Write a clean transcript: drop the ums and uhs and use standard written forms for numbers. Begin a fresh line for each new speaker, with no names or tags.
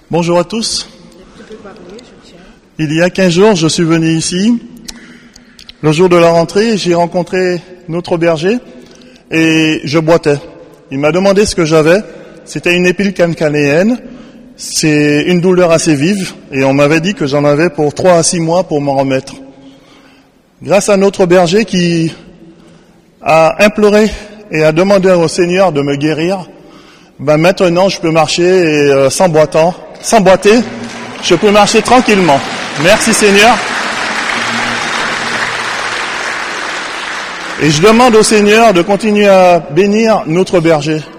Bonjour à tous. Il y a 15 jours, je suis venu ici. Le jour de la rentrée, j'ai rencontré notre berger et je boitais. Il m'a demandé ce que j'avais. C'était une épile cancanéenne. C'est une douleur assez vive et on m'avait dit que j'en avais pour 3 à 6 mois pour m'en remettre. Grâce à notre berger qui a imploré et a demandé au Seigneur de me guérir, maintenant je peux marcher et sans boiter, je peux marcher tranquillement. Merci Seigneur. Et je demande au Seigneur de continuer à bénir notre berger.